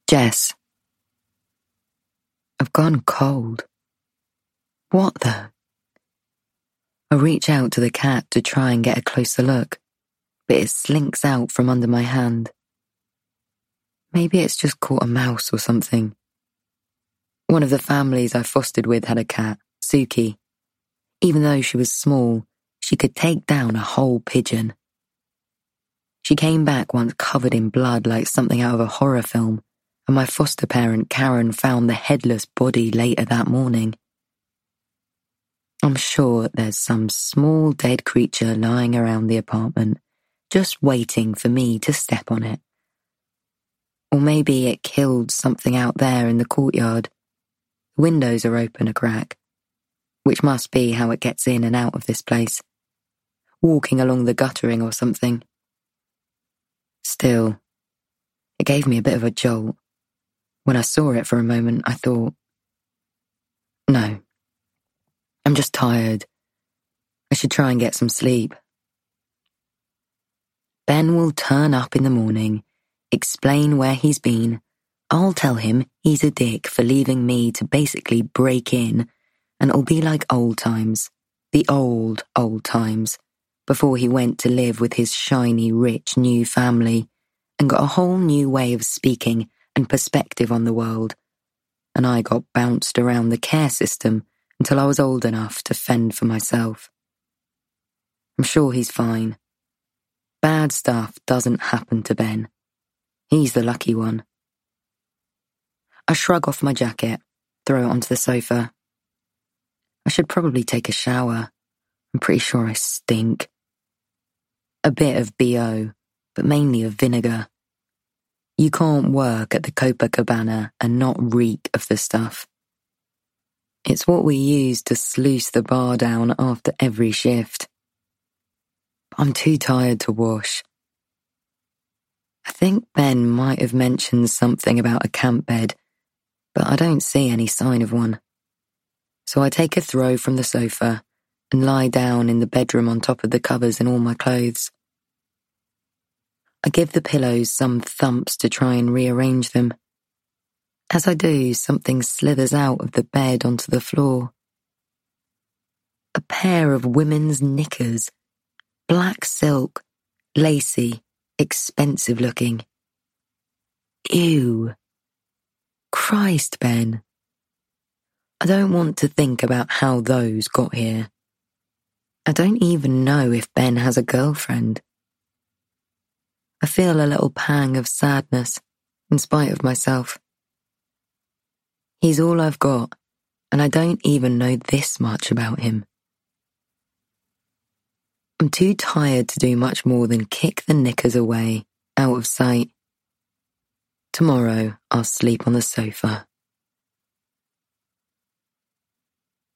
Jess. I've gone cold. What the? I reach out to the cat to try and get a closer look, but it slinks out from under my hand. Maybe it's just caught a mouse or something. One of the families I fostered with had a cat, Suki. Even though she was small, she could take down a whole pigeon. She came back once covered in blood like something out of a horror film, and my foster parent Karen found the headless body later that morning. I'm sure there's some small dead creature lying around the apartment, just waiting for me to step on it. Or maybe it killed something out there in the courtyard. The windows are open a crack, which must be how it gets in and out of this place. Walking along the guttering or something. Still, it gave me a bit of a jolt. When I saw it for a moment, I thought, no, I'm just tired. I should try and get some sleep. Ben will turn up in the morning, explain where he's been. I'll tell him he's a dick for leaving me to basically break in, and it'll be like old times, the old times, before he went to live with his shiny, rich new family and got a whole new way of speaking and perspective on the world, and I got bounced around the care system until I was old enough to fend for myself. I'm sure he's fine. Bad stuff doesn't happen to Ben. He's the lucky one. I shrug off my jacket, throw it onto the sofa. I should probably take a shower. I'm pretty sure I stink. A bit of BO, but mainly of vinegar. You can't work at the Copacabana and not reek of the stuff. It's what we use to sluice the bar down after every shift. I'm too tired to wash. I think Ben might have mentioned something about a camp bed, but I don't see any sign of one. So I take a throw from the sofa and lie down in the bedroom on top of the covers in all my clothes. I give the pillows some thumps to try and rearrange them. As I do, something slithers out of the bed onto the floor. A pair of women's knickers, black silk, lacy, expensive looking. Ew. Christ, Ben. I don't want to think about how those got here. I don't even know if Ben has a girlfriend. I feel a little pang of sadness, in spite of myself. He's all I've got, and I don't even know this much about him. I'm too tired to do much more than kick the knickers away, out of sight. Tomorrow, I'll sleep on the sofa.